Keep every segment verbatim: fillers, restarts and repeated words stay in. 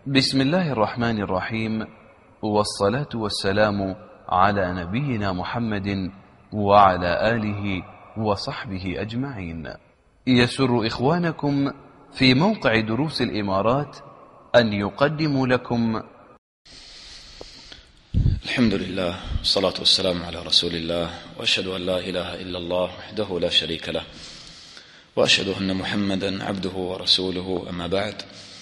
بسم الله الرحمن الرحيم، والصلاة والسلام على نبينا محمد وعلى آله وصحبه أجمعين. يسر إخوانكم في موقع دروس الإمارات أن يقدموا لكم الحمد لله والصلاة والسلام على رسول الله، وأشهد أن لا إله إلا الله وحده لا شريك له، وأشهد أن محمدا عبده ورسوله. أما بعد،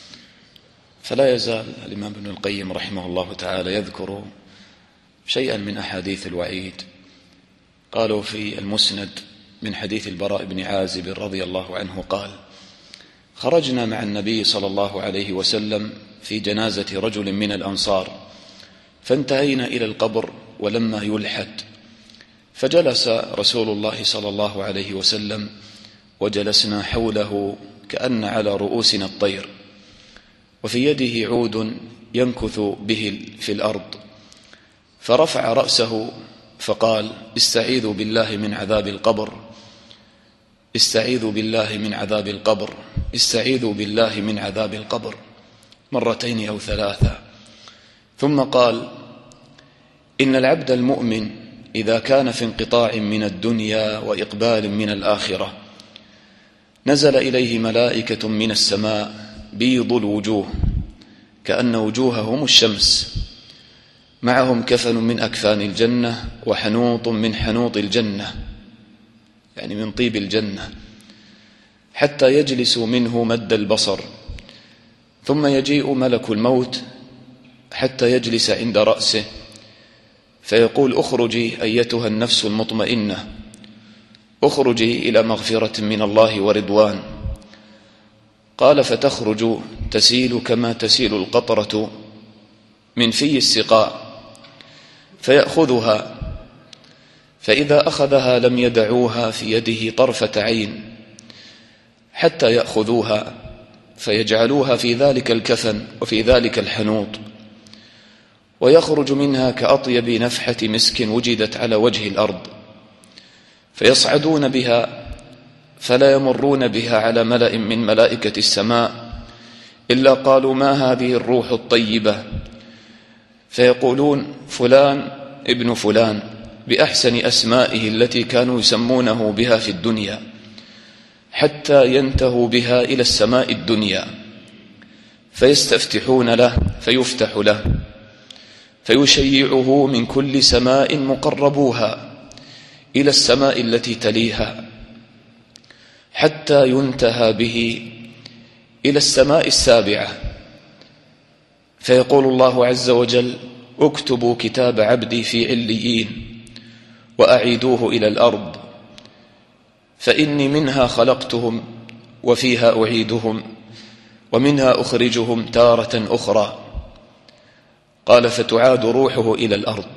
فلا يزال الإمام ابن القيم رحمه الله تعالى يذكر شيئا من أحاديث الوعيد. قالوا في المسند من حديث البراء بن عازب رضي الله عنه قال: خرجنا مع النبي صلى الله عليه وسلم في جنازة رجل من الأنصار، فانتهينا إلى القبر ولما يلحد، فجلس رسول الله صلى الله عليه وسلم وجلسنا حوله كأن على رؤوسنا الطير، وفي يده عود ينكث به في الأرض، فرفع رأسه فقال: استعيذوا بالله من عذاب القبر، استعيذوا بالله من عذاب القبر، استعيذوا بالله من عذاب القبر، مرتين أو ثلاثة. ثم قال: إن العبد المؤمن إذا كان في انقطاع من الدنيا وإقبال من الآخرة نزل إليه ملائكة من السماء بيض الوجوه كأن وجوههم الشمس، معهم كفن من أكفان الجنة وحنوط من حنوط الجنة، يعني من طيب الجنة، حتى يجلسوا منه مد البصر، ثم يجيء ملك الموت حتى يجلس عند رأسه فيقول: اخرجي أيتها النفس المطمئنة، اخرجي إلى مغفرة من الله ورضوان. قال: فتخرج تسيل كما تسيل القطرة من في السقاء، فيأخذها، فإذا أخذها لم يدعوها في يده طرفة عين حتى يأخذوها فيجعلوها في ذلك الكفن وفي ذلك الحنوط، ويخرج منها كأطيب نفحة مسك وجدت على وجه الأرض، فيصعدون بها فلا يمرون بها على ملأ من ملائكة السماء إلا قالوا: ما هذه الروح الطيبة؟ فيقولون: فلان ابن فلان، بأحسن أسمائه التي كانوا يسمونه بها في الدنيا، حتى ينتهوا بها إلى السماء الدنيا، فيستفتحون له فيفتح له، فيشيعه من كل سماء مقربوها إلى السماء التي تليها، حتى ينتهى به إلى السماء السابعة، فيقول الله عز وجل: اكتبوا كتاب عبدي في عليين وأعيدوه إلى الأرض، فإني منها خلقتهم وفيها أعيدهم ومنها أخرجهم تارة أخرى. قال: فتعاد روحه إلى الأرض،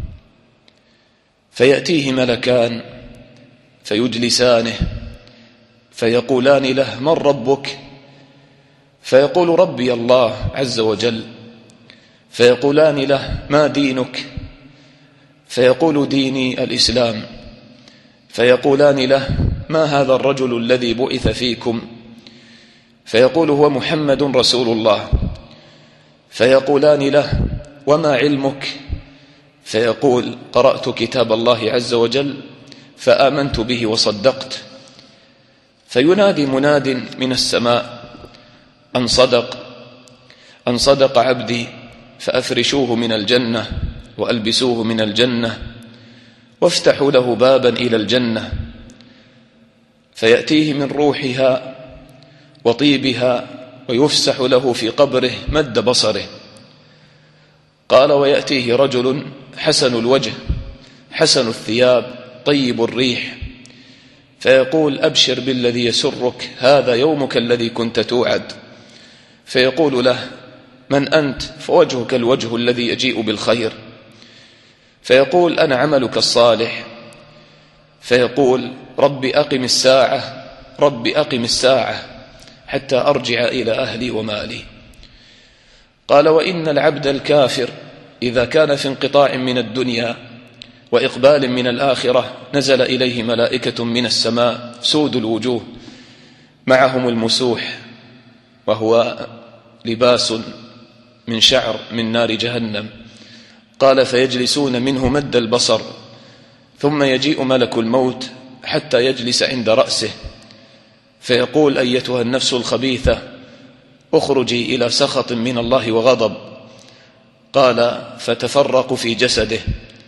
فيأتيه ملكان فيجلسانه فيقولان له: من ربك؟ فيقول: ربي الله عز وجل. فيقولان له: ما دينك؟ فيقول: ديني الإسلام. فيقولان له: ما هذا الرجل الذي بعث فيكم؟ فيقول: هو محمد رسول الله. فيقولان له: وما علمك؟ فيقول: قرأت كتاب الله عز وجل فآمنت به وصدقت. فينادي مناد من السماء: أن صدق أن صدق عبدي، فأفرشوه من الجنة وألبسوه من الجنة وافتحوا له بابا إلى الجنة، فيأتيه من روحها وطيبها ويفسح له في قبره مد بصره. قال: ويأتيه رجل حسن الوجه حسن الثياب طيب الريح، فيقول: أبشر بالذي يسرك، هذا يومك الذي كنت توعد. فيقول له: من أنت؟ فوجهك الوجه الذي يجيء بالخير. فيقول: أنا عملك الصالح. فيقول: رب أقم الساعة، رب أقم الساعة حتى أرجع إلى أهلي ومالي. قال: وإن العبد الكافر إذا كان في انقطاع من الدنيا وإقبال من الآخرة نزل إليه ملائكة من السماء، سود الوجوه، معهم المسوح، وهو لباس من شعر من نار جهنم. قال فيجلسون منه مد البصر، ثم يجيء ملك الموت حتى يجلس عند رأسه فيقول أيتها النفس الخبيثة اخرجي إلى سخط من الله وغضب. قال فتفرق في جسده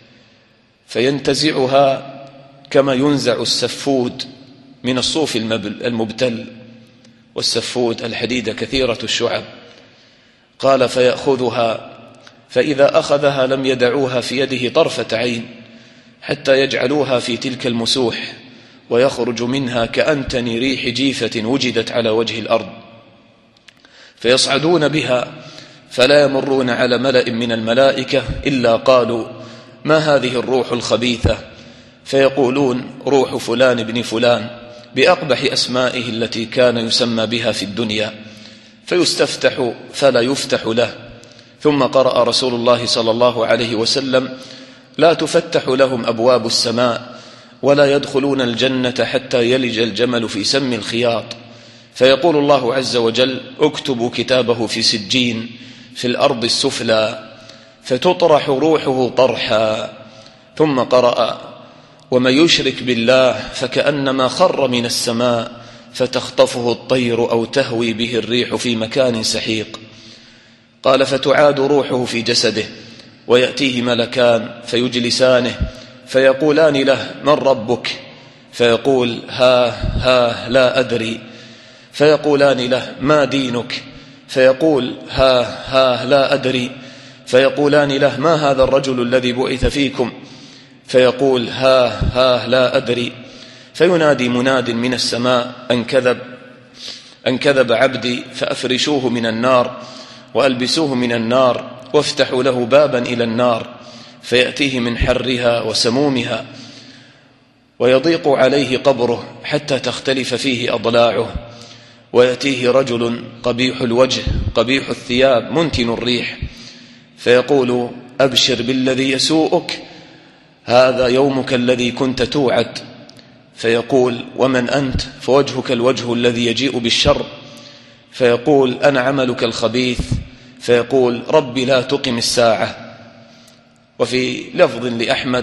فينتزعها كما ينزع السفود من الصوف المبتل، والسفود الحديدة كثيرة الشعب. قال فيأخذها، فإذا أخذها لم يدعوها في يده طرفة عين حتى يجعلوها في تلك المسوح، ويخرج منها كأنتن ريح جيفة وجدت على وجه الأرض. فيصعدون بها فلا يمرون على ملأ من الملائكة إلا قالوا ما هذه الروح الخبيثة؟ فيقولون روح فلان بن فلان بأقبح أسمائه التي كان يسمى بها في الدنيا، فيستفتح فلا يفتح له. ثم قرأ رسول الله صلى الله عليه وسلم لا تفتح لهم أبواب السماء ولا يدخلون الجنة حتى يلج الجمل في سم الخياط. فيقول الله عز وجل اكتبوا كتابه في سجين في الأرض السفلى، فتطرح روحه طرحا. ثم قرأ ومن يشرك بالله فكأنما خر من السماء فتخطفه الطير أو تهوي به الريح في مكان سحيق. قال فتعاد روحه في جسده ويأتيه ملكان فيجلسانه فيقولان له من ربك؟ فيقول ها ها لا أدري. فيقولان له ما دينك؟ فيقول ها ها لا أدري. فيقولان له ما هذا الرجل الذي بعث فيكم؟ فيقول ها ها لا أدري. فينادي مناد من السماء أن كذب أن كذب عبدي فأفرشوه من النار وألبسوه من النار وافتحوا له بابا إلى النار، فيأتيه من حرها وسمومها ويضيق عليه قبره حتى تختلف فيه أضلاعه. ويأتيه رجل قبيح الوجه قبيح الثياب منتن الريح فيقول أبشر بالذي يسوءك، هذا يومك الذي كنت توعد. فيقول ومن أنت؟ فوجهك الوجه الذي يجيء بالشر. فيقول أنا عملك الخبيث. فيقول ربي لا تقم الساعة. وفي لفظ لأحمد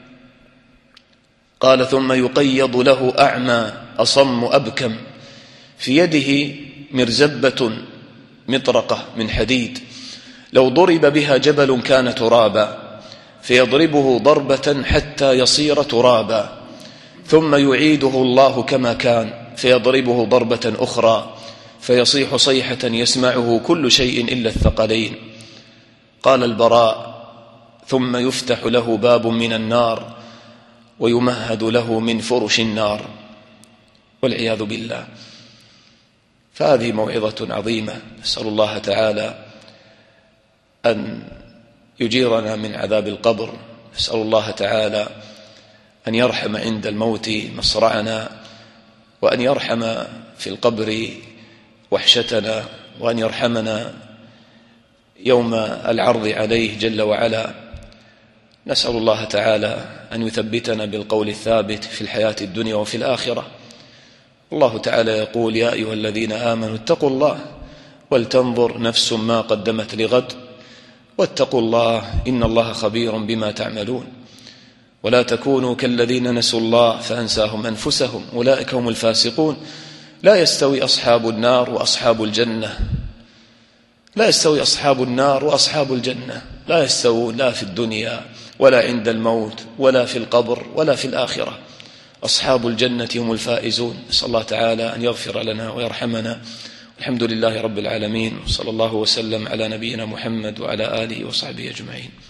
قال ثم يقيض له أعمى أصم أبكم في يده مرزبة مطرقة من حديد لو ضرب بها جبل كان ترابا، فيضربه ضربة حتى يصير ترابا، ثم يعيده الله كما كان فيضربه ضربة أخرى فيصيح صيحة يسمعه كل شيء إلا الثقلين. قال البراء ثم يفتح له باب من النار ويمهد له من فرش النار، والعياذ بالله. فهذه موعظة عظيمة، نسأل الله تعالى أن يجيرنا من عذاب القبر، نسأل الله تعالى أن يرحم عند الموت مصرعنا، وأن يرحم في القبر وحشتنا، وأن يرحمنا يوم العرض عليه جل وعلا. نسأل الله تعالى أن يثبتنا بالقول الثابت في الحياة الدنيا وفي الآخرة. الله تعالى يقول يا أيها الذين آمنوا اتقوا الله ولتنظر نفس ما قدمت لغد واتقوا الله إن الله خبير بما تعملون. ولا تكونوا كالذين نسوا الله فأنساهم أنفسهم أولئك هم الفاسقون. لا يستوي أصحاب النار وأصحاب الجنة، لا يستوي أصحاب النار وأصحاب الجنة، لا يستوون لا في الدنيا ولا عند الموت ولا في القبر ولا في الآخرة. أصحاب الجنة هم الفائزون. نسأل الله تعالى أن يغفر لنا ويرحمنا. الحمد لله رب العالمين، وصلى الله وسلم على نبينا محمد وعلى آله وصحبه أجمعين.